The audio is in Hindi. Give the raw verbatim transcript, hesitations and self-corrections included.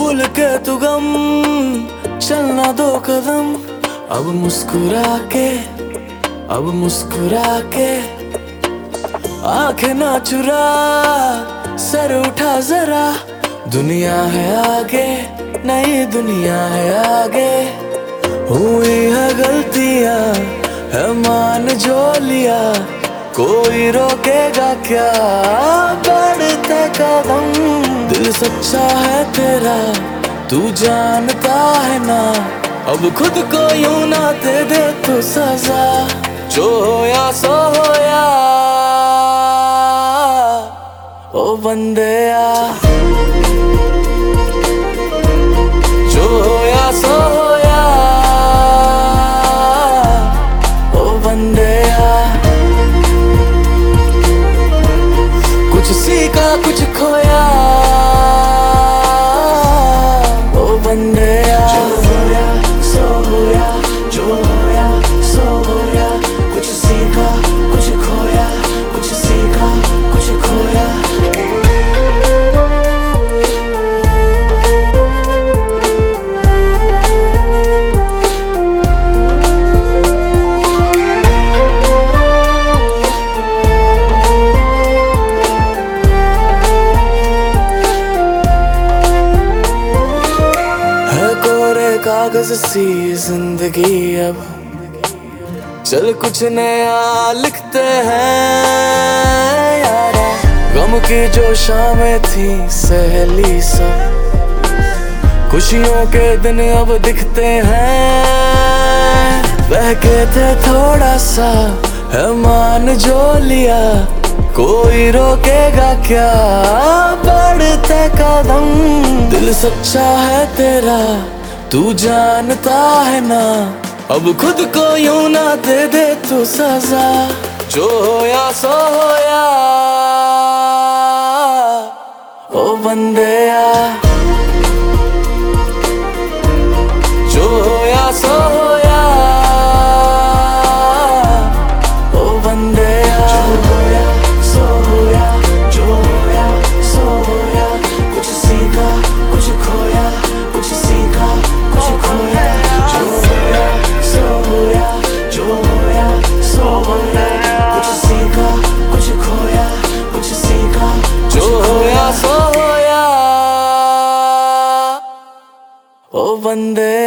भूल के तू गम चलना दो कदम। अब मुस्कुरा के अब मुस्कुरा के आंखें ना चुरा, सर उठा जरा। दुनिया है आगे, नई दुनिया है आगे। हुई है गलतियां है मान जो लिया, कोई रोकेगा क्या बढ़ते कदम। दिल सच्चा है तेरा तू जानता है ना, अब खुद को यूं ना दे दे तू सजा। जो होया सो होया ओ बंदेया, जो होया सो होया ओ बंदेया। कुछ सीखा कुछ खोया ओ बंदेया। जो होया सो होया, जो होया सो होया। कुछ सीखा कुछ खोया, कुछ सीखा कुछ खोया। कागज सी जिंदगी अब, चल कुछ नया लिखते हैं यारा। गम की जो शामें थी सहेली सब, खुशियों के दिन अब दिखते हैं। बहके थे थोड़ा सा है मान जो लिया, कोई रोकेगा क्या बढ़ते कदम। दिल सच्चा है तेरा तू जानता है ना, अब खुद को यूं ना दे दे तू सजा। जो होया सो होया ओ बंदेया, जो होया सो होया ओ बंदेया। जो होया सो होया, जो होया सो होया। कुछ सीखा कुछ खोया, कुछ सीखा कुछ खोया। जो होया सो होया, जो होया सो होया। कुछ सीखा कुछ खोया, कुछ सीखा जो होया सो होया ओ बंदे।